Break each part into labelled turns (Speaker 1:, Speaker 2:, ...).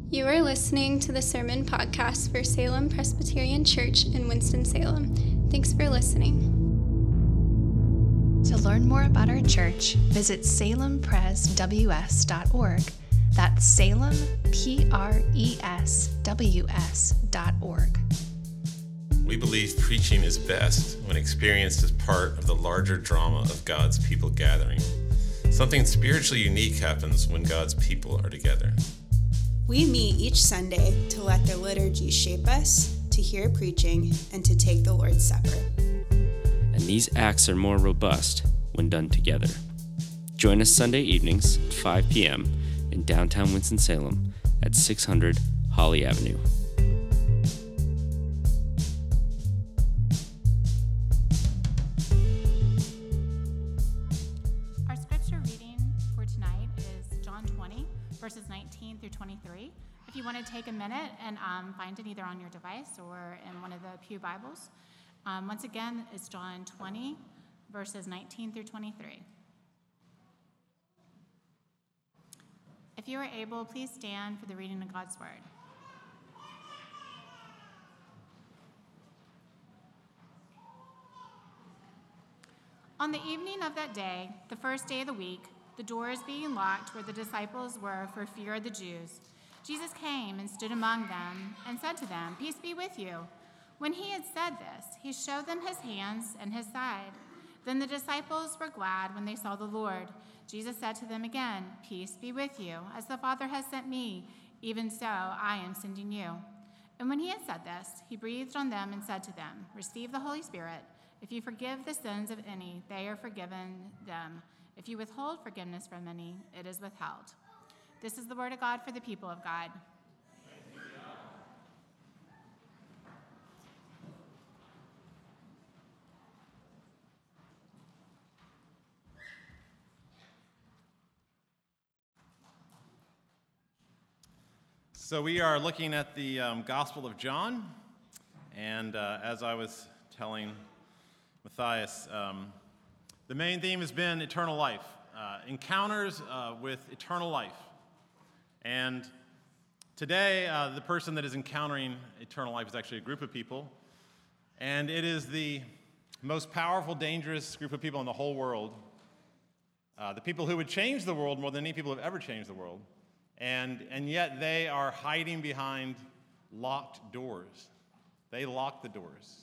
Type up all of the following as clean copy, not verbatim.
Speaker 1: You are listening to the Sermon Podcast for Salem Presbyterian Church in Winston-Salem. Thanks for listening.
Speaker 2: To learn more about our church, visit salempresws.org. That's Salem, PRESWS.org.
Speaker 3: We believe preaching is best when experienced as part of the larger drama of God's people gathering. Something spiritually unique happens when God's people are together.
Speaker 4: We meet each Sunday to let the liturgy shape us, to hear preaching, and to take the Lord's Supper.
Speaker 5: And these acts are more robust when done together. Join us Sunday evenings at 5 p.m. in downtown Winston-Salem at 600 Holly Avenue.
Speaker 6: Our scripture reading for tonight is John 20, verses 19 through 23. If you want to take a minute and find it either on your device or in one of the Pew Bibles. Once again, it's John 20, verses 19 through 23. If you are able, please stand for the reading of God's Word. On the evening of that day, the first day of the week, the doors being locked where the disciples were for fear of the Jews, Jesus came and stood among them and said to them, "Peace be with you." When he had said this, he showed them his hands and his side. Then the disciples were glad when they saw the Lord. Jesus said to them again, "Peace be with you. As the Father has sent me, even so I am sending you." And when he had said this, he breathed on them and said to them, "Receive the Holy Spirit. If you forgive the sins of any, they are forgiven them. If you withhold forgiveness from any, it is withheld." This is the word of God for the people of God.
Speaker 7: So we are looking at the Gospel of John, and as I was telling Matthias, the main theme has been eternal life, encounters with eternal life. And today, the person that is encountering eternal life is actually a group of people, and it is the most powerful, dangerous group of people in the whole world, the people who would change the world more than any people have ever changed the world. And yet they are hiding behind locked doors. They lock the doors.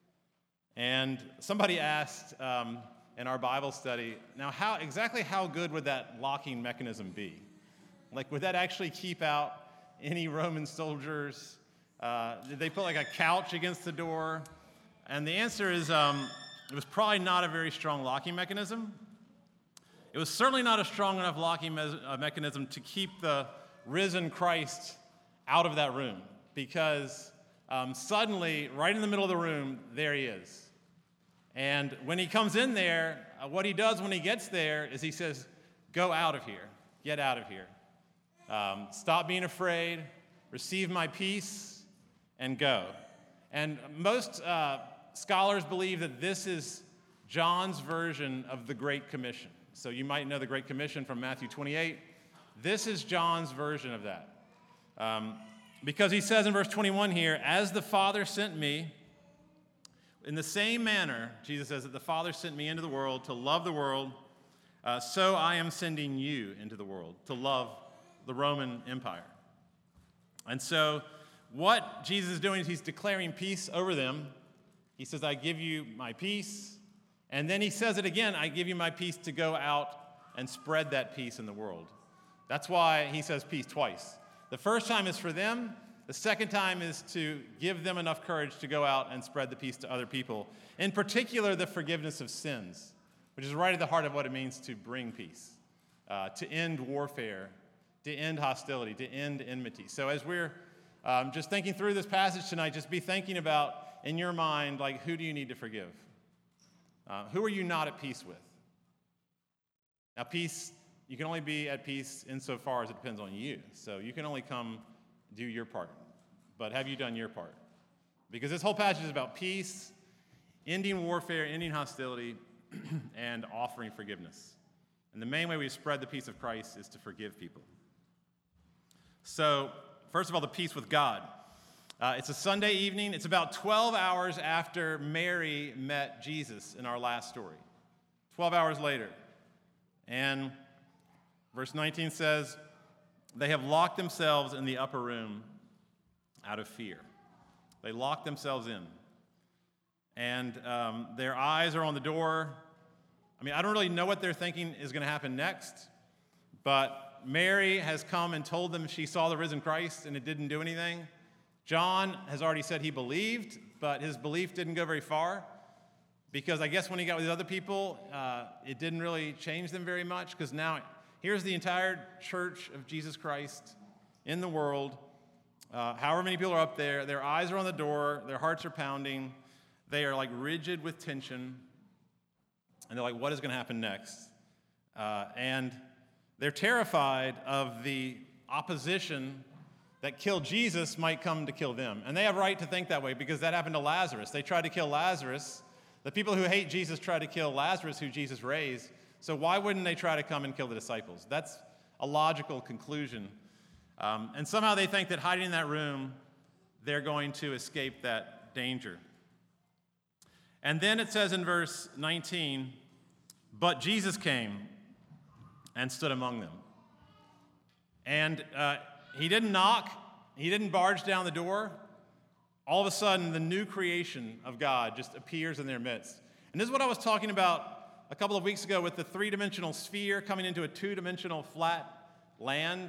Speaker 7: And somebody asked in our Bible study, now exactly how good would that locking mechanism be? Like, would that actually keep out any Roman soldiers? Did they put like a couch against the door? And the answer is it was probably not a very strong locking mechanism. It was certainly not a strong enough locking mechanism to keep the risen Christ out of that room, because suddenly, right in the middle of the room, there he is. And when he comes in there, what he does when he gets there is he says, "Go out of here, get out of here. Stop being afraid, receive my peace, and go." And most scholars believe that this is John's version of the Great Commission. So you might know the Great Commission from Matthew 28. This is John's version of that. Because he says in verse 21 here, "As the Father sent me," in the same manner, Jesus says that the Father sent me into the world to love the world, so I am sending you into the world to love the Roman Empire. And so what Jesus is doing is he's declaring peace over them. He says, "I give you my peace." And then he says it again, "I give you my peace," to go out and spread that peace in the world. That's why he says peace twice. The first time is for them. The second time is to give them enough courage to go out and spread the peace to other people. In particular, the forgiveness of sins, which is right at the heart of what it means to bring peace, to end warfare, to end hostility, to end enmity. So as we're just thinking through this passage tonight, just be thinking about, in your mind, like, who do you need to forgive? Who are you not at peace with? Now, peace, you can only be at peace insofar as it depends on you. So you can only come do your part. But have you done your part? Because this whole passage is about peace, ending warfare, ending hostility, and offering forgiveness. And the main way we spread the peace of Christ is to forgive people. So First of all, the peace with God. It's a Sunday evening. It's about 12 hours after Mary met Jesus in our last story. 12 hours later. And verse 19 says, they have locked themselves in the upper room out of fear. They locked themselves in. And their eyes are on the door. I mean, I don't really know what they're thinking is going to happen next, but Mary has come and told them she saw the risen Christ, and it didn't do anything. John has already said he believed, but his belief didn't go very far, because I guess when he got with the other people, it didn't really change them very much, because now here's the entire church of Jesus Christ in the world. However many people are up there, their eyes are on the door, their hearts are pounding, they are like rigid with tension, and they're like, what is going to happen next? And they're terrified of the opposition that killed Jesus might come to kill them. And they have right to think that way, because that happened to Lazarus. They tried to kill Lazarus. The people who hate Jesus tried to kill Lazarus, who Jesus raised. So why wouldn't they try to come and kill the disciples? That's a logical conclusion. And somehow they think that hiding in that room, they're going to escape that danger. And then it says in verse 19, but Jesus came and stood among them. And he didn't knock. He didn't barge down the door. All of a sudden, the new creation of God just appears in their midst. And this is what I was talking about a couple of weeks ago with the three-dimensional sphere coming into a two-dimensional flat land.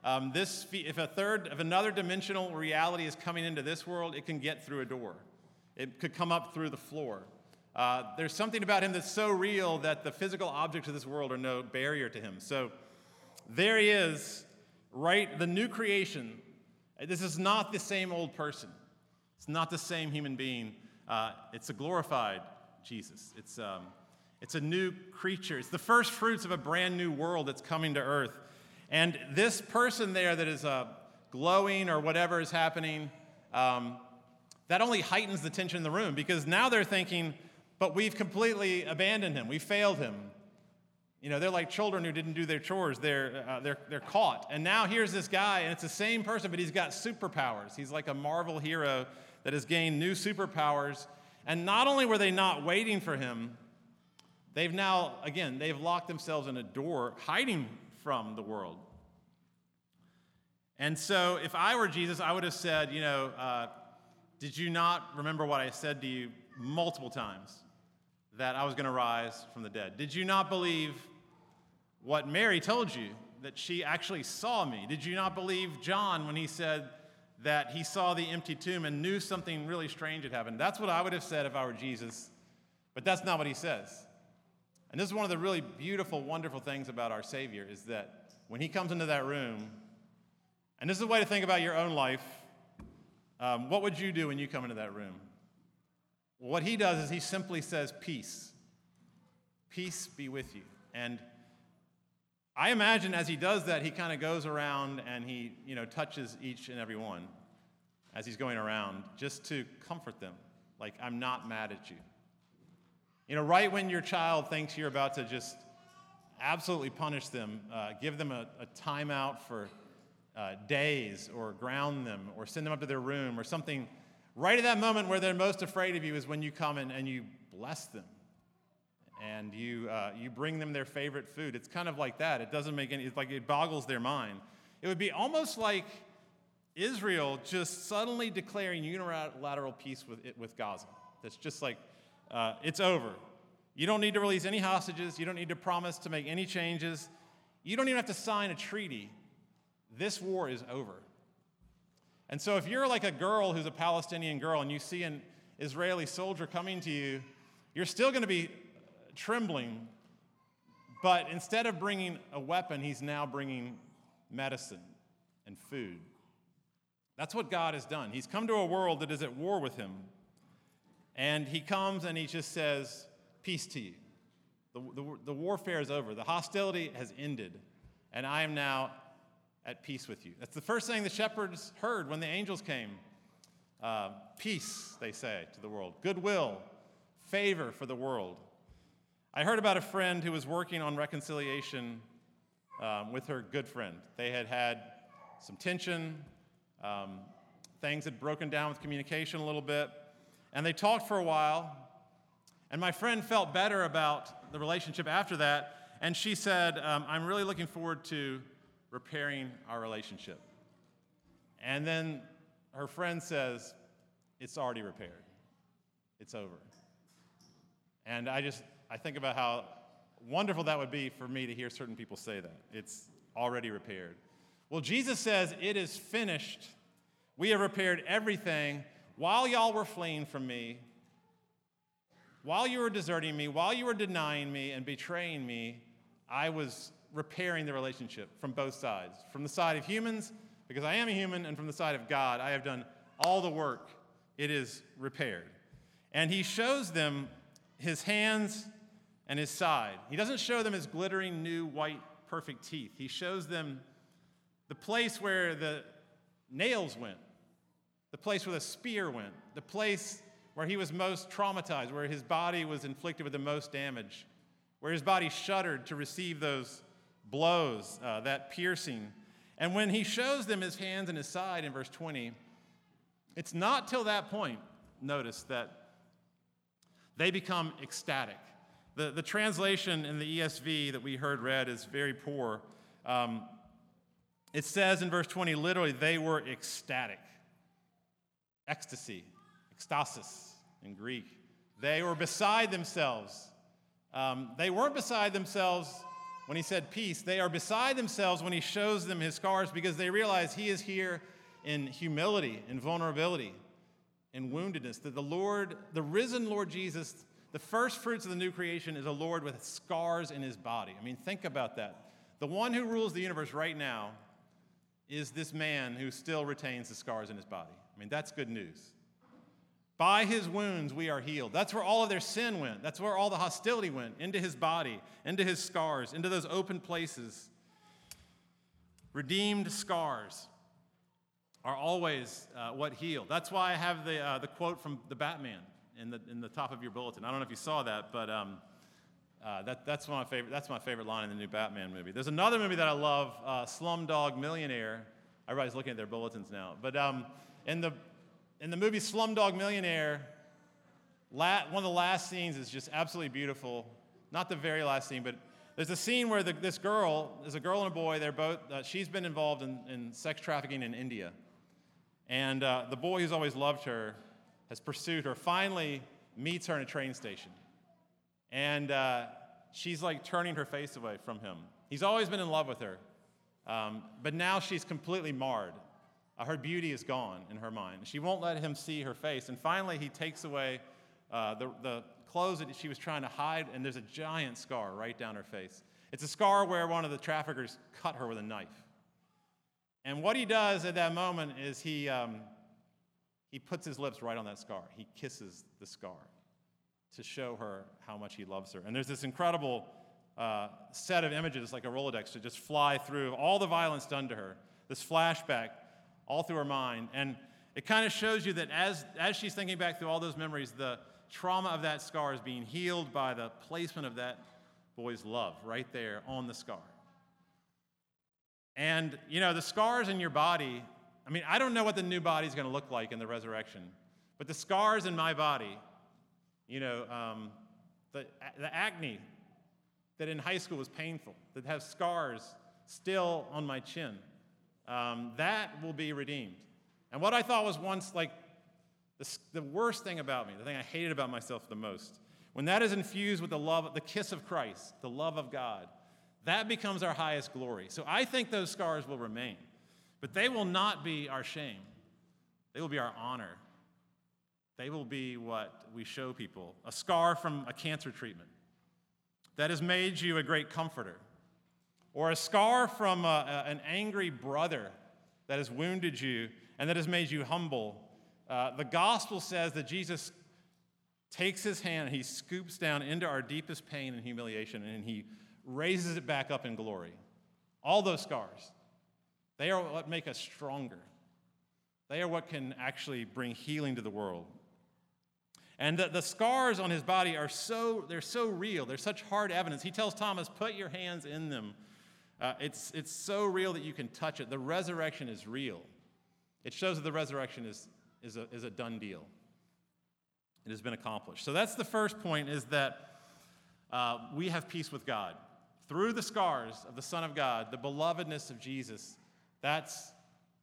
Speaker 7: If another dimensional reality is coming into this world, it can get through a door. It could come up through the floor. There's something about him that's so real that the physical objects of this world are no barrier to him. So there he is, right? The new creation. This is not the same old person. It's not the same human being. It's a glorified Jesus. It's a new creature. It's the first fruits of a brand new world that's coming to earth. And this person there that is glowing or whatever is happening, that only heightens the tension in the room, because now they're thinking, but we've completely abandoned him. We failed him. You know, they're like children who didn't do their chores. They're caught. And now here's this guy, and it's the same person, but he's got superpowers. He's like a Marvel hero that has gained new superpowers. And not only were they not waiting for him, they've locked themselves in a door, hiding from the world. And so if I were Jesus, I would have said, did you not remember what I said to you multiple times, that I was going to rise from the dead? Did you not believe what Mary told you, that she actually saw me? Did you not believe John when he said that he saw the empty tomb and knew something really strange had happened? That's what I would have said if I were Jesus, but that's not what he says. And this is one of the really beautiful, wonderful things about our Savior, is that when he comes into that room, and this is a way to think about your own life, what would you do when you come into that room? Well, what he does is he simply says, peace. Peace be with you. And I imagine as he does that, he kind of goes around and he, touches each and every one as he's going around, just to comfort them. Like, I'm not mad at you. Right when your child thinks you're about to just absolutely punish them, give them a timeout for days, or ground them, or send them up to their room, or something, right at that moment where they're most afraid of you is when you come in and you bless them. And you bring them their favorite food. It's kind of like that. It doesn't make any, it's like it boggles their mind. It would be almost like Israel just suddenly declaring unilateral peace with Gaza. That's just like, it's over. You don't need to release any hostages. You don't need to promise to make any changes. You don't even have to sign a treaty. This war is over. And so if you're like a girl who's a Palestinian girl and you see an Israeli soldier coming to you, you're still going to be trembling, but instead of bringing a weapon, he's now bringing medicine and food. That's what God has done. He's come to a world that is at war with him, and he comes and he just says, peace to you. The warfare is over. The hostility has ended, and I am now at peace with you. That's the first thing the shepherds heard when the angels came. Peace, they say to the world. Goodwill, favor for the world. I heard about a friend who was working on reconciliation with her good friend. They had had some tension. Things had broken down with communication a little bit. And they talked for a while. And my friend felt better about the relationship after that. And she said, I'm really looking forward to repairing our relationship. And then her friend says, it's already repaired. It's over. And I think about how wonderful that would be for me to hear certain people say that. It's already repaired. Well, Jesus says, it is finished. We have repaired everything. While y'all were fleeing from me, while you were deserting me, while you were denying me and betraying me, I was repairing the relationship from both sides. From the side of humans, because I am a human, and from the side of God, I have done all the work. It is repaired. And he shows them his hands and his side. He doesn't show them his glittering new white perfect teeth. He shows them the place where the nails went, the place where the spear went, the place where he was most traumatized, where his body was inflicted with the most damage, where his body shuddered to receive those blows, that piercing. And when he shows them his hands and his side in verse 20, it's not till that point, notice, that they become ecstatic. The translation in the ESV that we heard read is very poor. It says in verse 20, literally, they were ecstatic. Ecstasy, ekstasis in Greek. They were beside themselves. They weren't beside themselves when he said peace. They are beside themselves when he shows them his scars, because they realize he is here in humility, in vulnerability, in woundedness. That the Lord, the risen Lord Jesus, the first fruits of the new creation, is a Lord with scars in his body. I mean, think about that. The one who rules the universe right now is this man who still retains the scars in his body. I mean, that's good news. By his wounds we are healed. That's where all of their sin went. That's where all the hostility went, into his body, into his scars, into those open places. Redeemed scars are always what heal. That's why I have the quote from the Batman in the top of your bulletin. I don't know if you saw that, but that's my favorite. That's my favorite line in the new Batman movie. There's another movie that I love, Slumdog Millionaire. Everybody's looking at their bulletins now, but in the movie Slumdog Millionaire, one of the last scenes is just absolutely beautiful. Not the very last scene, but there's a scene where there's a girl and a boy. They're both. She's been involved in sex trafficking in India, and the boy who's always loved her has pursued her. Finally, meets her in a train station, and she's like turning her face away from him. He's always been in love with her, but now she's completely marred. Her beauty is gone in her mind. She won't let him see her face. And finally, he takes away the clothes that she was trying to hide, and there's a giant scar right down her face. It's a scar where one of the traffickers cut her with a knife. And what he does at that moment is he puts his lips right on that scar. He kisses the scar to show her how much he loves her. And there's this incredible set of images, like a Rolodex, to just fly through all the violence done to her, this flashback all through her mind. And it kind of shows you that as she's thinking back through all those memories, the trauma of that scar is being healed by the placement of that boy's love right there on the scar. And, you know, the scars in your body, I mean, I don't know what the new body is going to look like in the resurrection, but the scars in my body, you know, the acne that in high school was painful, that have scars still on my chin, that will be redeemed. And what I thought was once like the worst thing about me, the thing I hated about myself the most, when that is infused with the love, the kiss of Christ, the love of God, that becomes our highest glory. So I think those scars will remain, but they will not be our shame. They will be our honor. They will be what we show people. A scar from a cancer treatment that has made you a great comforter, or a scar from an angry brother that has wounded you and that has made you humble. The gospel says that Jesus takes his hand and he scoops down into our deepest pain and humiliation, and he raises it back up in glory. All those scars, they are what make us stronger. They are what can actually bring healing to the world. And the scars on his body are so real. They're such hard evidence. He tells Thomas, put your hands in them. It's so real that you can touch it. The resurrection is real. It shows that the resurrection is a done deal. It has been accomplished. So that's the first point, is that we have peace with God. Through the scars of the Son of God, the belovedness of Jesus, that's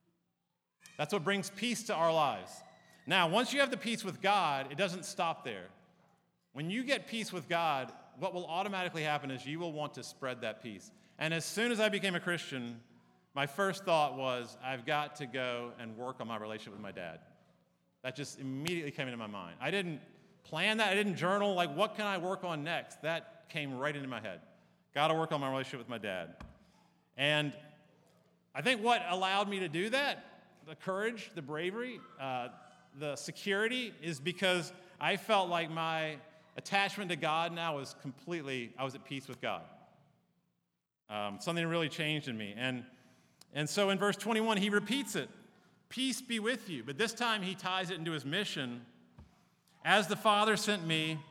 Speaker 7: what brings peace to our lives. Now, once you have the peace with God, it doesn't stop there. When you get peace with God, what will automatically happen is you will want to spread that peace. And as soon as I became a Christian, my first thought was, I've got to go and work on my relationship with my dad. That just immediately came into my mind. I didn't plan that. I didn't journal, like, what can I work on next? That came right into my head. Got to work on my relationship with my dad. And I think what allowed me to do that, the courage, the bravery, the security, is because I felt like my attachment to God now was I was at peace with God. Something really changed in me. And so in verse 21, he repeats it. Peace be with you. But this time he ties it into his mission. As the Father sent me,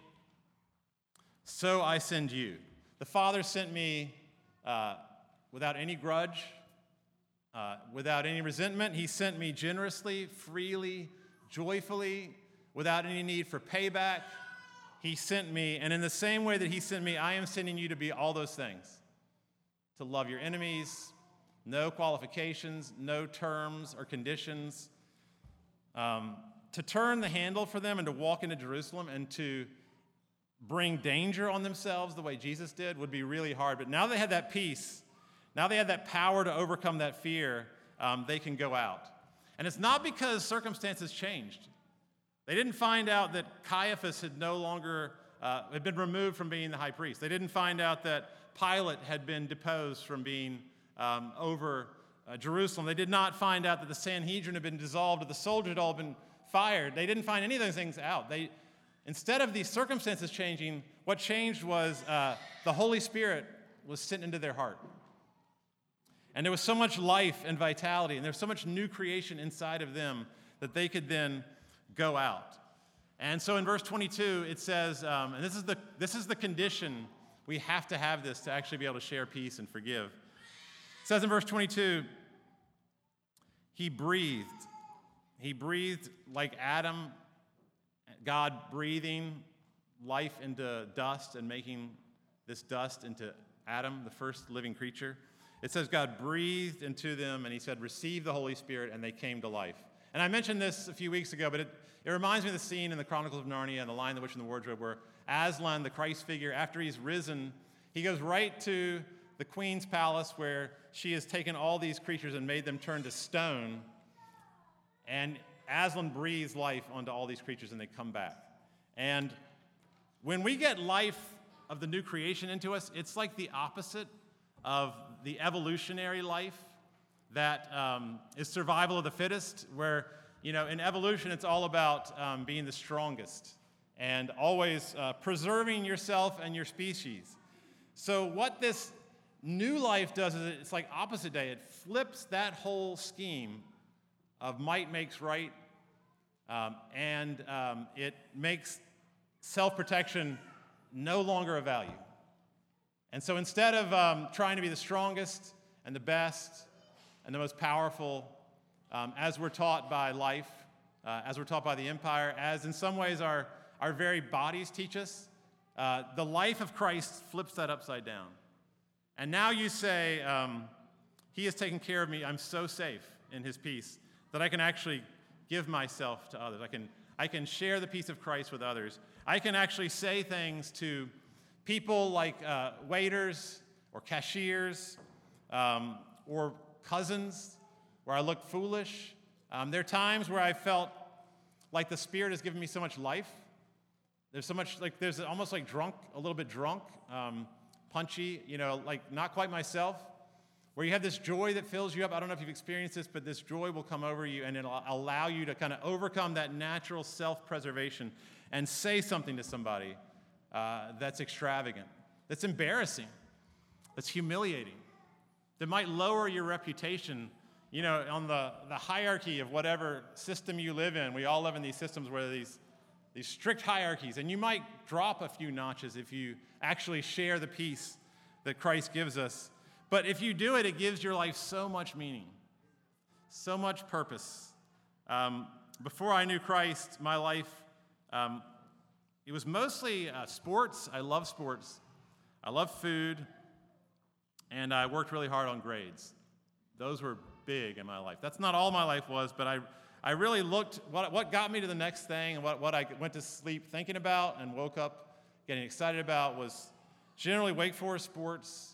Speaker 7: so I send you. The Father sent me without any grudge, without any resentment. He sent me generously, freely, joyfully, without any need for payback. He sent me, and in the same way that he sent me, I am sending you to be all those things. To love your enemies, no qualifications, no terms or conditions. To turn the handle for them and to walk into Jerusalem and to bring danger on themselves the way Jesus did would be really hard. But now they had that peace. Now they had that power to overcome that fear. They can go out. And it's not because circumstances changed. They didn't find out that Caiaphas had had been removed from being the high priest. They didn't find out that Pilate had been deposed from being over Jerusalem. They did not find out that the Sanhedrin had been dissolved or the soldiers had all been fired. They didn't find any of those things out. Instead of these circumstances changing, what changed was the Holy Spirit was sent into their heart. And there was so much life and vitality, and there was so much new creation inside of them that they could then go out. And so in verse 22, it says, and this is the condition, we have to have this to actually be able to share peace and forgive. It says in verse 22, he breathed. He breathed like Adam, God breathing life into dust and making this dust into Adam, the first living creature. It says God breathed into them, and he said, receive the Holy Spirit, and they came to life. And I mentioned this a few weeks ago, but it reminds me of the scene in the Chronicles of Narnia and The Lion, the Witch, and the Wardrobe, where Aslan, the Christ figure, after he's risen, he goes right to the queen's palace where she has taken all these creatures and made them turn to stone. And Aslan breathes life onto all these creatures, and they come back. And when we get life of the new creation into us, it's like the opposite of the evolutionary life that is survival of the fittest, where, in evolution, it's all about being the strongest and always preserving yourself and your species. So what this new life does is it's like opposite day. It flips that whole scheme of might makes right, and it makes self-protection no longer a value. And so instead of trying to be the strongest and the best and the most powerful, as we're taught by life, as we're taught by the empire, as in some ways our very bodies teach us, the life of Christ flips that upside down. And now you say, he has taken care of me. I'm so safe in his peace that I can actually give myself to others. I can share the peace of Christ with others. I can actually say things to people like waiters or cashiers or cousins where I look foolish. There are times where I felt like the Spirit has given me so much life. There's so much, there's almost like drunk, a little bit drunk, punchy, like not quite myself, where you have this joy that fills you up. I don't know if you've experienced this, but this joy will come over you and it'll allow you to kind of overcome that natural self-preservation and say something to somebody that's extravagant, that's embarrassing, that's humiliating, that might lower your reputation, on the hierarchy of whatever system you live in. We all live in these systems where these strict hierarchies, and you might drop a few notches if you actually share the peace that Christ gives us. But if you do it, it gives your life so much meaning, so much purpose, Before I knew Christ, my life, it was mostly sports. I love sports. I love food. And I worked really hard on grades. Those were big in my life. That's not all my life was, but I really looked, what got me to the next thing and what I went to sleep thinking about and woke up getting excited about was generally Wake Forest sports,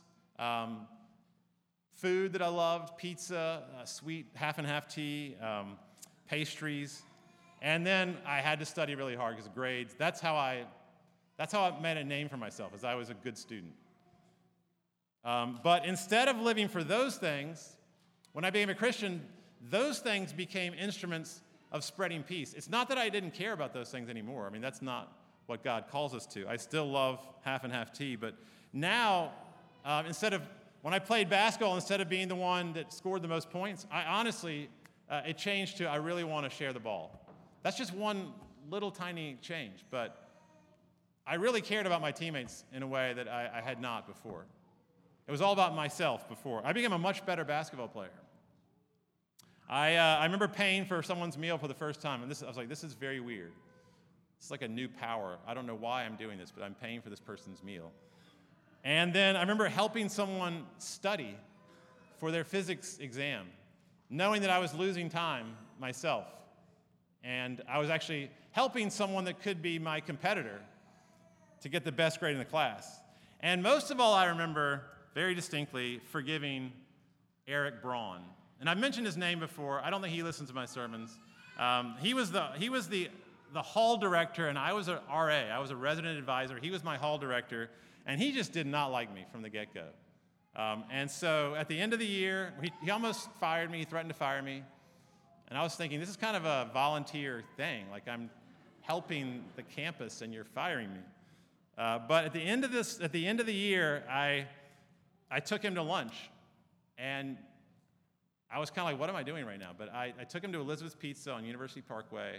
Speaker 7: food that I loved, pizza, sweet half-and-half tea, pastries. And then I had to study really hard because of grades. That's how I made a name for myself, as I was a good student. But instead of living for those things, when I became a Christian, those things became instruments of spreading peace. It's not that I didn't care about those things anymore. I mean, that's not what God calls us to. I still love half-and-half tea, but now, when I played basketball, instead of being the one that scored the most points, I honestly, it changed to I really want to share the ball. That's just one little tiny change, but I really cared about my teammates in a way that I had not before. It was all about myself before. I became a much better basketball player. I remember paying for someone's meal for the first time, and I was like, this is very weird. It's like a new power. I don't know why I'm doing this, but I'm paying for this person's meal. And then I remember helping someone study for their physics exam, knowing that I was losing time myself. And I was actually helping someone that could be my competitor to get the best grade in the class. And most of all, I remember very distinctly forgiving Eric Braun. And I've mentioned his name before. I don't think he listens to my sermons. He was the hall director, and I was an RA. I was a resident advisor. He was my hall director, and he just did not like me from the get-go. And so at the end of the year, he almost fired me. He threatened to fire me. And I was thinking, this is kind of a volunteer thing. Like, I'm helping the campus, and you're firing me. But at the end of the year, I took him to lunch, and I was kind of like, what am I doing right now? But I took him to Elizabeth's Pizza on University Parkway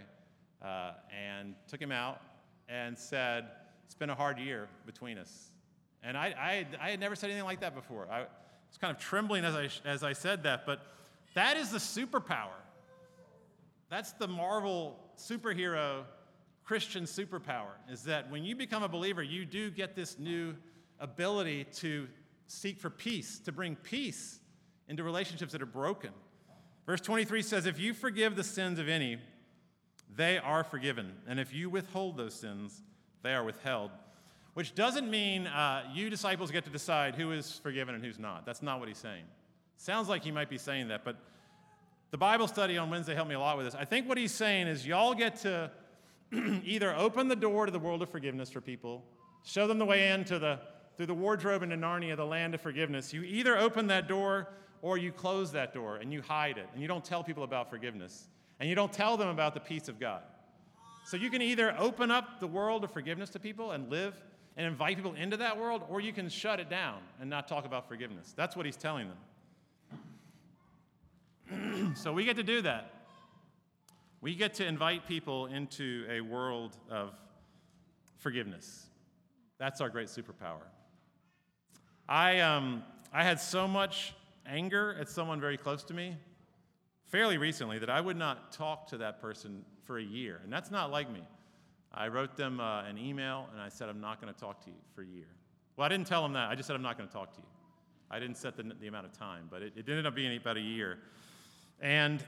Speaker 7: and took him out and said, it's been a hard year between us. And I had never said anything like that before. I was kind of trembling as I said that, but that is the superpower. That's the Marvel superhero Christian superpower, is that when you become a believer, you do get this new ability to seek for peace, to bring peace into relationships that are broken. Verse 23 says, if you forgive the sins of any, they are forgiven. And if you withhold those sins, they are withheld. Which doesn't mean you disciples get to decide who is forgiven and who's not. That's not what he's saying. Sounds like he might be saying that, but the Bible study on Wednesday helped me a lot with this. I think what he's saying is y'all get to either open the door to the world of forgiveness for people, show them the way in through the wardrobe into Narnia, the land of forgiveness. You either open that door or you close that door and you hide it and you don't tell people about forgiveness and you don't tell them about the peace of God. So you can either open up the world of forgiveness to people and live and invite people into that world, or you can shut it down and not talk about forgiveness. That's what he's telling them. So we get to do that. We get to invite people into a world of forgiveness. That's our great superpower. I had so much anger at someone very close to me fairly recently that I would not talk to that person for a year. And that's not like me. I wrote them an email, and I said, I'm not going to talk to you for a year. Well, I didn't tell them that. I just said, I'm not going to talk to you. I didn't set the amount of time, but it ended up being about a year. And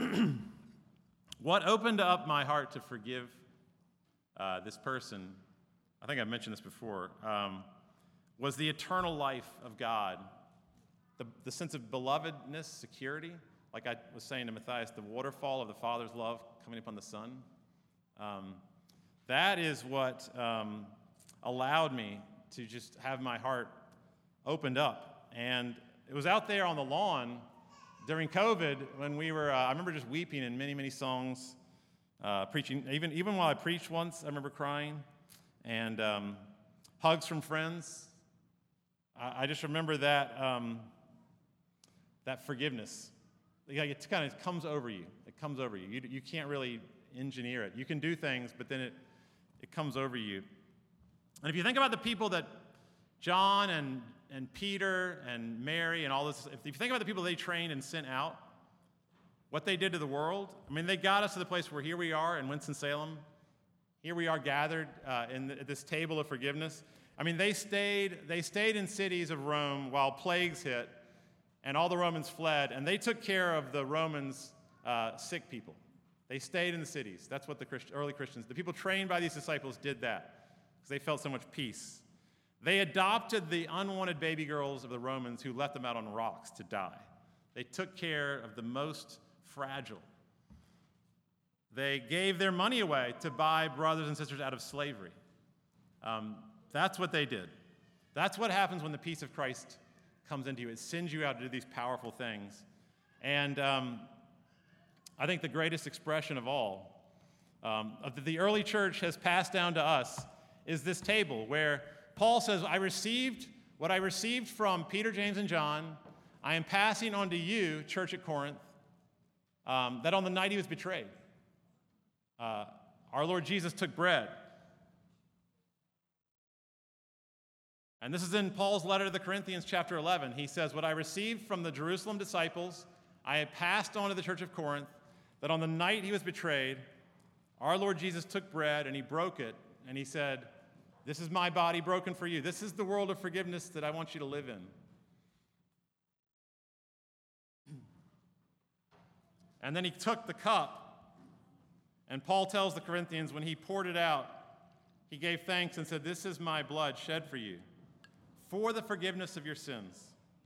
Speaker 7: what opened up my heart to forgive this person, I think I've mentioned this before, was the eternal life of God, the sense of belovedness, security. Like I was saying to Matthias, the waterfall of the Father's love coming upon the Son. That is what allowed me to just have my heart opened up. And it was out there on the lawn during COVID when we were, I remember just weeping in many, many songs, preaching. Even while I preached once, I remember crying. And hugs from friends. I just remember that that forgiveness. It kind of comes over you. It comes over you. You can't really engineer it. You can do things, but then it comes over you. And if you think about the people that John and Peter and Mary and all this, if you think about the people they trained and sent out, what they did to the world. I mean, they got us to the place where here we are in Winston-Salem. Here we are gathered at this table of forgiveness. I mean, they stayed in cities of Rome while plagues hit, and all the Romans fled, and they took care of the Romans' sick people. They stayed in the cities. That's what the early Christians, the people trained by these disciples, did that because they felt so much peace. They adopted the unwanted baby girls of the Romans who left them out on rocks to die. They took care of the most fragile. They gave their money away to buy brothers and sisters out of slavery. That's what they did. That's what happens when the peace of Christ comes into you. It sends you out to do these powerful things. And I think the greatest expression of all that the early church has passed down to us is this table where Paul says, I received what I received from Peter, James, and John. I am passing on to you, church at Corinth, that on the night he was betrayed, our Lord Jesus took bread. And this is in Paul's letter to the Corinthians, chapter 11. He says, what I received from the Jerusalem disciples, I had passed on to the church of Corinth, that on the night he was betrayed, our Lord Jesus took bread and he broke it, and he said, this is my body broken for you. This is the world of forgiveness that I want you to live in. And then he took the cup, and Paul tells the Corinthians when he poured it out, he gave thanks and said, this is my blood shed for you, for the forgiveness of your sins.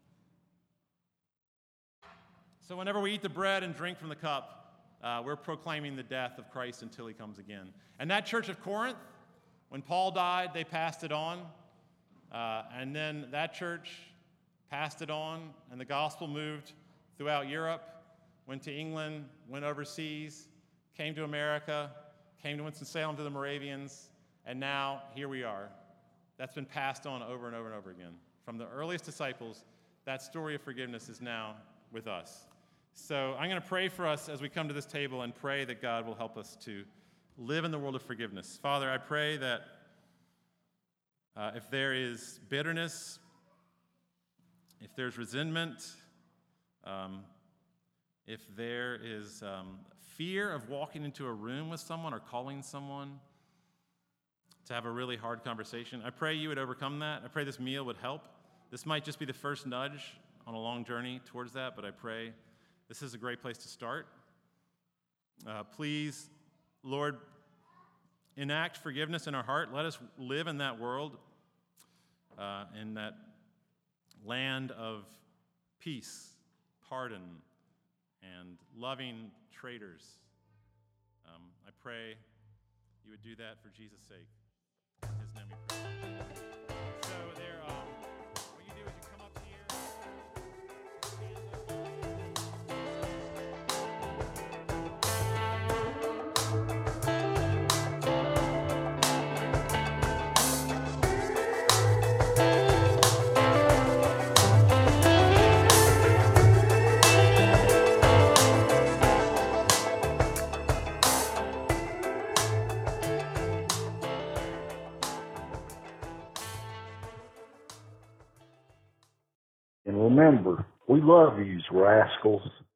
Speaker 7: So whenever we eat the bread and drink from the cup, we're proclaiming the death of Christ until he comes again. And that church of Corinth, when Paul died, they passed it on. And then that church passed it on, and the gospel moved throughout Europe, went to England, went overseas, came to America, came to Winston-Salem to the Moravians, and now here we are. That's been passed on over and over and over again. From the earliest disciples, that story of forgiveness is now with us. So I'm going to pray for us as we come to this table and pray that God will help us to live in the world of forgiveness. Father, I pray that if there is bitterness, if there's resentment, if there is fear of walking into a room with someone or calling someone to have a really hard conversation, I pray you would overcome that. I pray this meal would help. This might just be the first nudge on a long journey towards that, but I pray this is a great place to start. Please, Lord, enact forgiveness in our heart. Let us live in that world, in that land of peace, pardon, and loving traitors. I pray you would do that for Jesus' sake. In his name we pray. So what you do is you come up here,
Speaker 8: And remember, we love you, rascals.